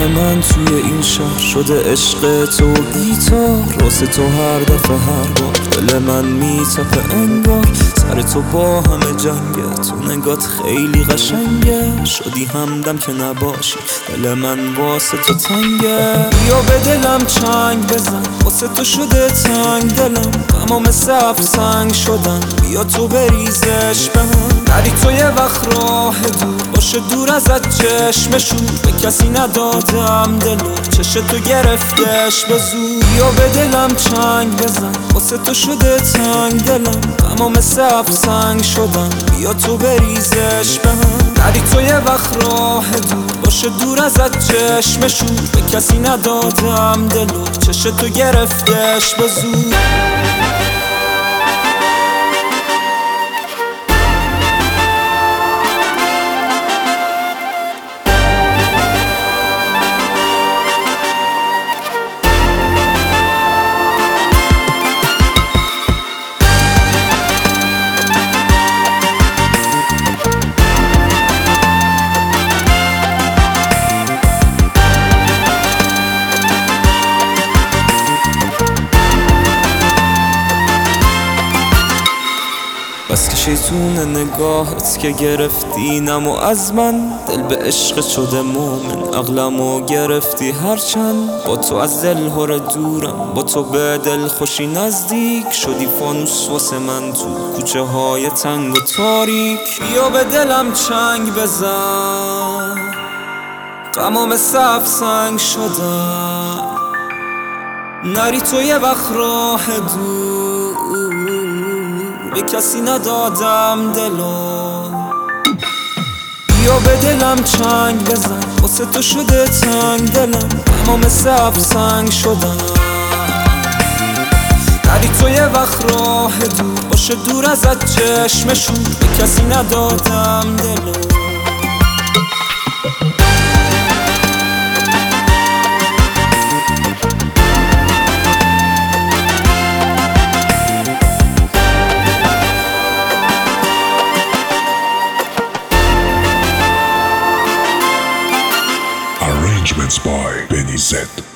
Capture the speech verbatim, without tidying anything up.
دل من توی این شهر شده عشق تو گیتار، واسه تو هر دفعه هر بار دل من میتپه انگار سر تو با همه جنگه. تو نگات خیلی قشنگه، شدی همدم که نباشی دل من واسه تو تنگه. بیا به دلم چنگ بزن، واسه تو شده تنگ دلم، تمام صف سنگ شدن، بیا تو بریزش به هم. نری تو یه وقت راه دور باشه، دور ازت چشمشون، به کسی ندادم دلو، چش تو گرفتش به زور. بیا به دلم چنگ بزن، واسه تو شده تنگ دلم، تمام صف سنگ شدن، بیا تو بریزش به هم. نری تو یه وقت راه دور باشه، دور ازت چشمشون، به کسی ندادم دلو، چش تو گرفتش به زور. بس که شیطون نگاهت که گرفتی نمو از من، دل به عشق شده مومن، عقلمو گرفتی هرچند با تو از دل هر دورم، با تو به دل خوشی نزدیک شدی فانوس واسه من تو کوچه های تنگ و تاریک. بیا به دلم چنگ بزن، تمام صف سنگ شدن، نری تو یه وقت راه دور، به کسی ندادم دلو. بیا به دلم چنگ بزن، واسه تو شده تنگ دلم، تمام صف سنگ شدن، نری تو یه وقت راه دور باشه، دور ازت چشمشون، به کسی ندادم دلو. Arrangements by Benny Z.